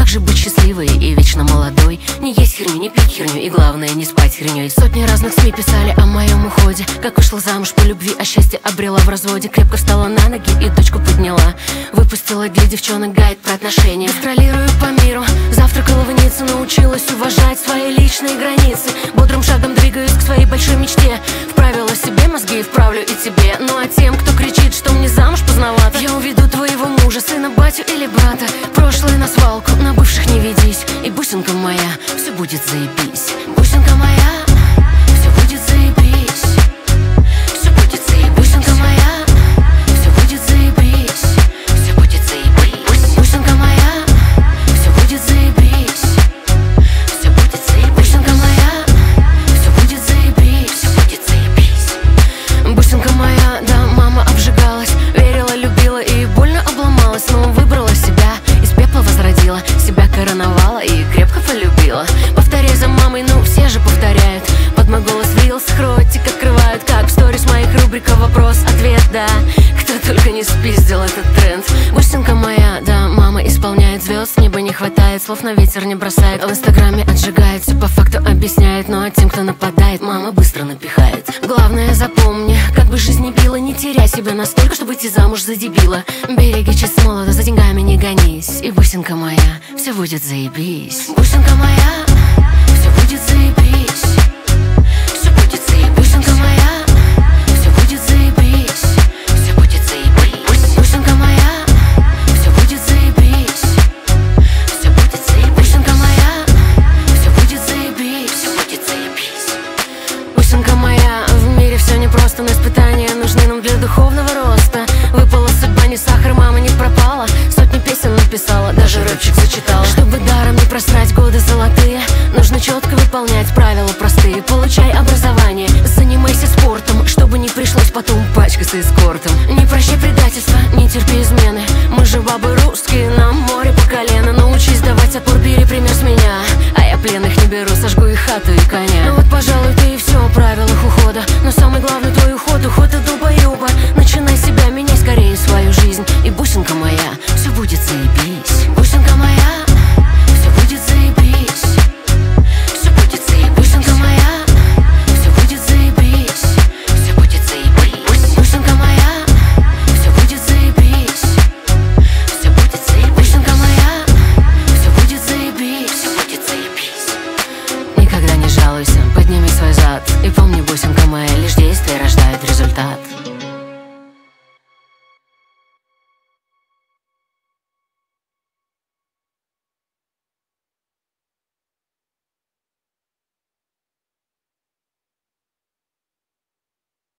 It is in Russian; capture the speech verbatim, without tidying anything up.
Как же быть счастливой и вечно молодой? Не есть херню, не пить херню и главное не спать херней. Сотни разных СМИ писали о моем уходе, как вышла замуж по любви, а счастье обрела в разводе. Крепко встала на ноги и дочку подняла. Выпустила для девчонок гайд про отношения. Гастролирую по миру, завтракала в Ницце, научилась уважать свои личные границы. Бодрым шагом двигаюсь к своей большой мечте. Вправила себе мозги, вправлю и тебе. Ну а тем, кто кричит, что мне замуж поздновато, я уведу твоего мужа, сына, батю или брата. Прошлое на свалку, на бывших не ведись. И бусинка моя, все будет заебись. Бусинка моя, все будет заебись. Все будет заебись. Бусинка моя, все будет заебись. Все будет заебись. Бусинка моя, все будет заебись. Все будет заебись. Бусинка моя, все будет заебись. Все будет заебись. Бусинка моя, да, мама обжигалась, верила, любила и больно обломалась, но выбрала себя, из пепла возродила, себя короновала и крепко полюбила. Повторяй за мамой, ну все же повторяют. Под мой голос в рилсах ротик открывают, как в сторис моих рубрика вопрос-ответ, да. Кто только не спиздил этот тренд. Бусинка моя, да, мама исполняет звезд, неба не хватает, слов на ветер не бросает. В инстаграме отжигает, все по факту объясняет, но тем, кто нападает, мама быстро напихает. Главное запомни, как бы жизнь не била, не теряй себя настолько, чтобы идти замуж за дебила. Береги честь молода, за деньгами не гонись. И бусинка моя, все будет заебись. Бусинка моя, все будет заебись. Все будет заебись. Бусинка моя, все будет заебись. Все будет заебись. Бусинка моя, все будет заебись. Все будет заебись. Бусинка моя, все будет заебись. Все будет заебись. Бусинка моя, в мире все непросто, но испытания нужны нам для духовного роста. Выпала судьба, не сахар, мама не пропала. Сотни песен написала, даже рэпчик зачитала. Чтобы даром не просрать годы золотые, нужно четко выполнять правила простые. Получай образование, занимайся спортом, чтобы не пришлось потом пачкаться эскортом. Не прощай предательства, не терпи измены. Мы же бабы русские, нам море по колено. Научись давать отпор, бери пример с меня. А я пленных не беру, сожгу и хату, и коня. Ну вот, пожалуй, ты и все о правилах ухода. Но самый главный твой уход, уход от долбоеба. Начинай себя, меняй скорее свою жизнь. И бусинка моя, все будет заебись. Бусинка моя, все будет заебись. Все будет заебись. Бусинка моя, все будет заебись. Все будет заебись. Бусинка моя, все будет заебись. Все будет заебись. Бусинка моя, все будет заебись. Все будет заебись. Никогда не жалуйся, подними свой зад и помни, бусинка